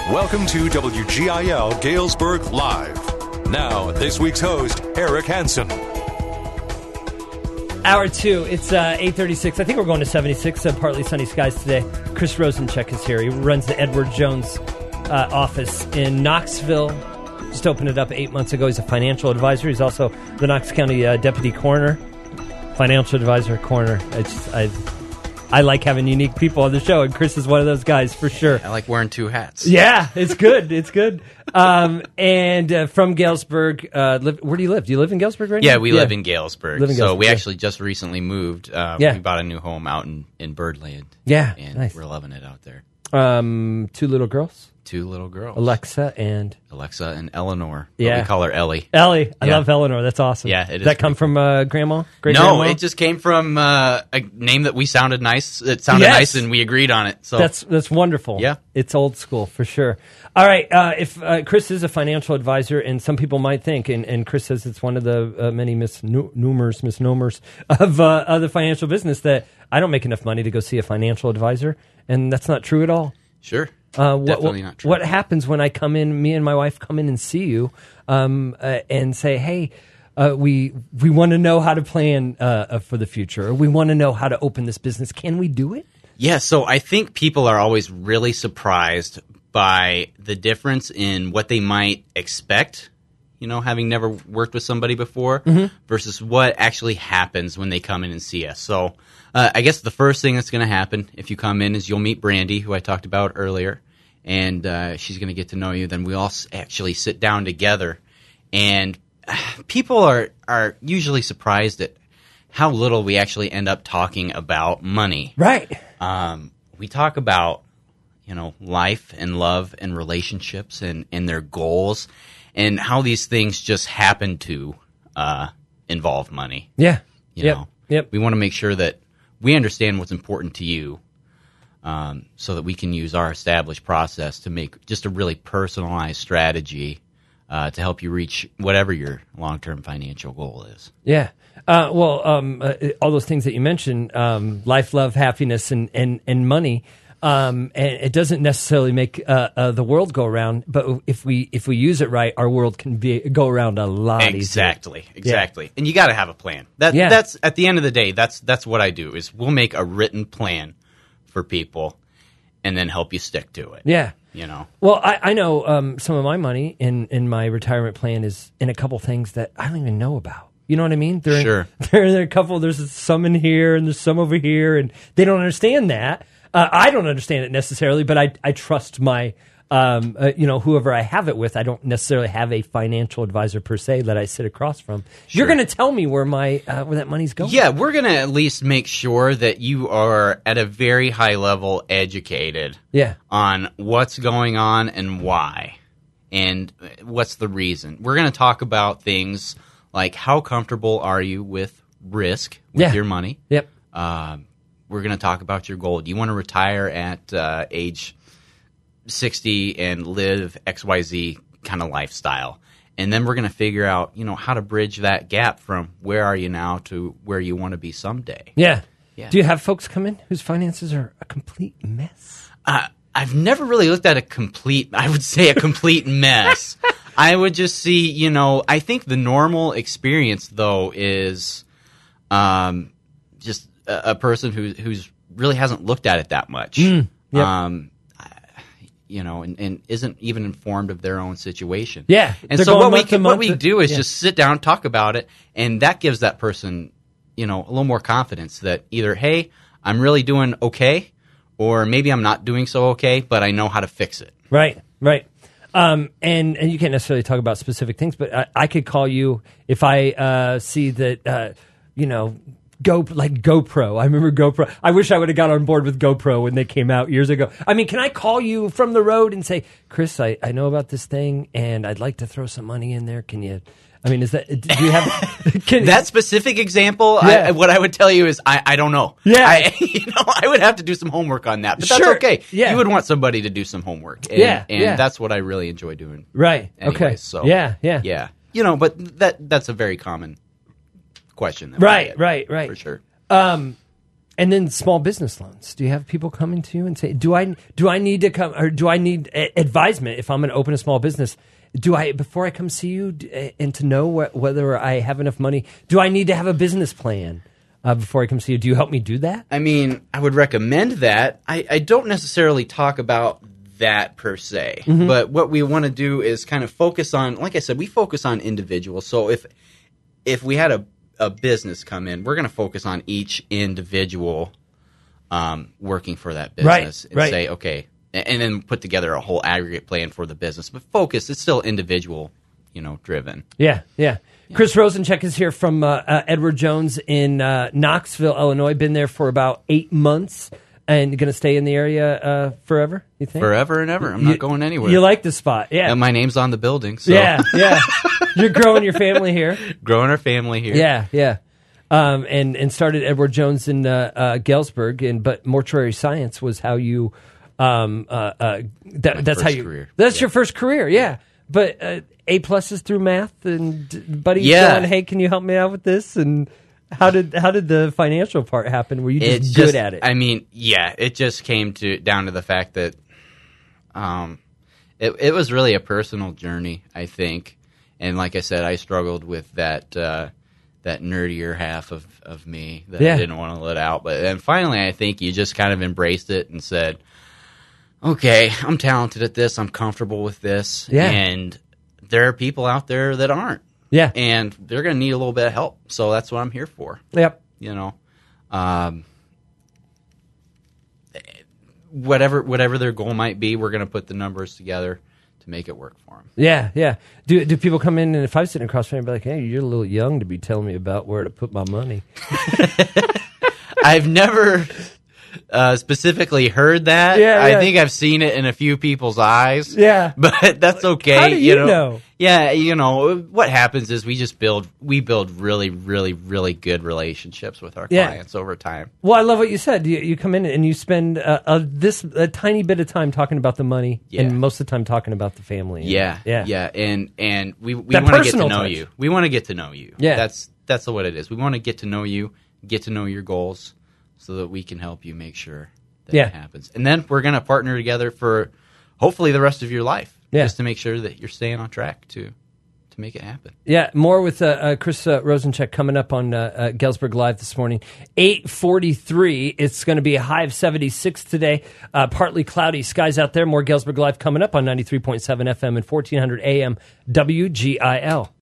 Welcome to WGIL Galesburg Live. Now, this week's host, Eric Hansen. Hour 2, it's 8:36. I think we're going to 76, partly sunny skies today. Chris Rosencheck is here. He runs the Edward Jones office in Knoxville. Just opened it up 8 months ago. He's a financial advisor. He's also the Knox County deputy coroner, financial advisor, coroner. I like having unique people on the show, and Chris is one of those guys for sure. I like wearing two hats. Yeah, it's good. It's good. And from Galesburg, where do you live? Do you live in Galesburg right now? Yeah, we live in Galesburg. So we yeah. actually just recently moved. We bought a new home out in Birdland. Yeah, and nice. We're loving it out there. 2 little girls? 2 little girls. Alexa and Eleanor. Yeah. We call her Ellie. Ellie. I love Eleanor. That's awesome. Yeah, it is. Does that come from grandma? No, it just came from a name that we sounded nice. It sounded nice, and we agreed on it. So that's wonderful. Yeah, it's old school for sure. All right, if Chris is a financial advisor, and some people might think, and Chris says it's one of the many misnomers of the financial business that I don't make enough money to go see a financial advisor, and that's not true at all. Sure. Definitely not true. What happens when I come in, me and my wife come in and see you and say, hey, we want to know how to plan for the future, or we want to know how to open this business. Can we do it? Yeah, so I think people are always really surprised by the difference in what they might expect, having never worked with somebody before, versus what actually happens when they come in and see us. So I guess the first thing that's going to happen if you come in is you'll meet Brandy, who I talked about earlier, and she's going to get to know you. Then we all actually sit down together, and people are usually surprised at how little we actually end up talking about money. Right. We talk about, life and love and relationships and their goals and how these things just happen to involve money. Yeah. Yep. We want to make sure that we understand what's important to you, so that we can use our established process to make just a really personalized strategy to help you reach whatever your long-term financial goal is. Yeah. All those things that you mentioned, life, love, happiness, and money, and it doesn't necessarily make the world go around, but if we use it right, our world can go around a lot easier. Exactly. Yeah. And you got to have a plan. That's at the end of the day. That's what I do. Is we'll make a written plan for people, and then help you stick to it. Yeah. Well, I know some of my money in my retirement plan is in a couple things that I don't even know about. You know what I mean? Sure. There are a couple. There's some in here and there's some over here, and they don't understand that. I don't understand it necessarily, but I trust my, whoever I have it with. I don't necessarily have a financial advisor per se that I sit across from. Sure. You're going to tell me where where that money's going. Yeah, we're going to at least make sure that you are at a very high level educated. Yeah. On what's going on and why, and what's the reason. We're going to talk about things like how comfortable are you with risk with your money. Yep. We're going to talk about your goal. Do you want to retire at age 60 and live XYZ kind of lifestyle? And then we're going to figure out, how to bridge that gap from where are you now to where you want to be someday. Yeah. Do you have folks come in whose finances are a complete mess? I've never really looked at a complete mess. I would just see, I think the normal experience, though, is just a person who's really hasn't looked at it that much, yep. And isn't even informed of their own situation. Yeah, and so what we do is just sit down, talk about it, and that gives that person, a little more confidence that either, hey, I'm really doing okay, or maybe I'm not doing so okay, but I know how to fix it. Right. And you can't necessarily talk about specific things, but I could call you if I see that, GoPro. I remember GoPro. I wish I would have got on board with GoPro when they came out years ago. I mean, can I call you from the road and say, Chris, I know about this thing and I'd like to throw some money in there. Can you? I mean, do you have that specific example? Yeah. What I would tell you is I don't know. Yeah, I would have to do some homework on that, but that's sure. okay. Yeah. You would want somebody to do some homework, and that's what I really enjoy doing. Right. Anyways, okay. So yeah. But that's a very common question. Right. For sure. And then small business loans. Do you have people coming to you and say, do I need to come, or do I need advisement if I'm going to open a small business? Before I come see you and to know whether I have enough money, do I need to have a business plan before I come see you? Do you help me do that? I mean, I would recommend that. I don't necessarily talk about that per se, but what we want to do is kind of focus on, like I said, we focus on individuals. So if we had a business come in, we're going to focus on each individual working for that business and say, okay, and then put together a whole aggregate plan for the business. But focus, it's still individual, driven. Yeah. Chris Rosencheck is here from Edward Jones in Knoxville, Illinois. Been there for about 8 months. And going to stay in the area forever, you think? Forever and ever. I'm not going anywhere. You like the spot, yeah. And my name's on the building. So. Yeah. You're growing your family here. Growing our family here. Yeah. And started Edward Jones in Galesburg, but mortuary science was how you. That's how you. Career. That's your first career, yeah. But A+ through math, and buddy going, hey, can you help me out with this? And how did the financial part happen? Were you just good at it? I mean, yeah, it just came down to the fact that it was really a personal journey, I think. And like I said, I struggled with that nerdier half of me that I didn't want to let out. But then finally, I think you just kind of embraced it and said, okay, I'm talented at this. I'm comfortable with this. Yeah. And there are people out there that aren't. Yeah. And they're going to need a little bit of help. So that's what I'm here for. Yep. Whatever their goal might be, we're going to put the numbers together to make it work for them. Yeah. Do people come in, and if I'm sitting across from you, I'd be like, hey, you're a little young to be telling me about where to put my money. I've never specifically heard that. Yeah. I think I've seen it in a few people's eyes. Yeah. But that's okay. How do you know? Yeah, what happens is we build really, really, really good relationships with our clients over time. Well, I love what you said. You come in and you spend a tiny bit of time talking about the money, and most of the time talking about the family. Yeah. And we want to get to know you. We want to get to know you. Yeah. That's what it is. We want to get to know you, get to know your goals, so that we can help you make sure that it happens. And then we're going to partner together for hopefully the rest of your life, just to make sure that you're staying on track to make it happen. Yeah, more with Chris Rosencheck coming up on Galesburg Live this morning. 8:43. It's going to be a high of 76 today. Partly cloudy skies out there. More Galesburg Live coming up on 93.7 FM and 1400 AM WGIL.